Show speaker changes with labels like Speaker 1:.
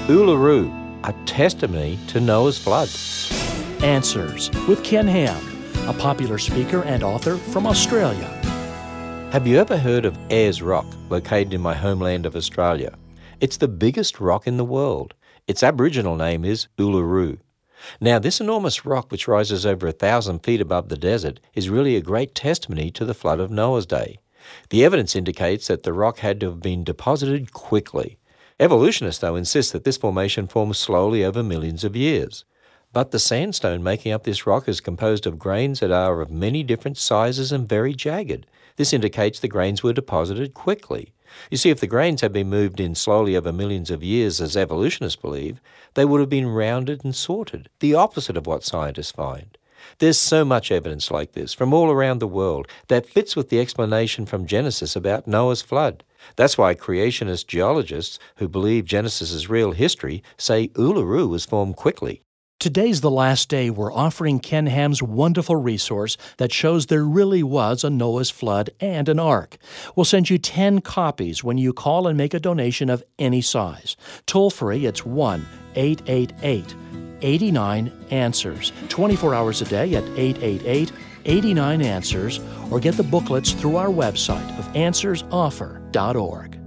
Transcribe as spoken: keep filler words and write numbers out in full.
Speaker 1: Uluru, a testimony to Noah's flood.
Speaker 2: Answers with Ken Ham, a popular speaker and author from Australia.
Speaker 1: Have you ever heard of Ayers Rock, located in my homeland of Australia? It's the biggest rock in the world. Its Aboriginal name is Uluru. Now, this enormous rock, which rises over a thousand feet above the desert, is really a great testimony to the flood of Noah's day. The evidence indicates that the rock had to have been deposited quickly. Evolutionists, though, insist that this formation formed slowly over millions of years. But the sandstone making up this rock is composed of grains that are of many different sizes and very jagged. This indicates the grains were deposited quickly. You see, if the grains had been moved in slowly over millions of years, as evolutionists believe, they would have been rounded and sorted, the opposite of what scientists find. There's so much evidence like this from all around the world that fits with the explanation from Genesis about Noah's flood. That's why creationist geologists who believe Genesis is real history say Uluru was formed quickly.
Speaker 2: Today's the last day we're offering Ken Ham's wonderful resource that shows there really was a Noah's flood and an ark. We'll send you ten copies when you call and make a donation of any size. Toll free, it's one eight eight eight, eight nine, answers. twenty-four hours a day at eight eight eight, eight nine, answers, or get the booklets through our website of answers offer dot org.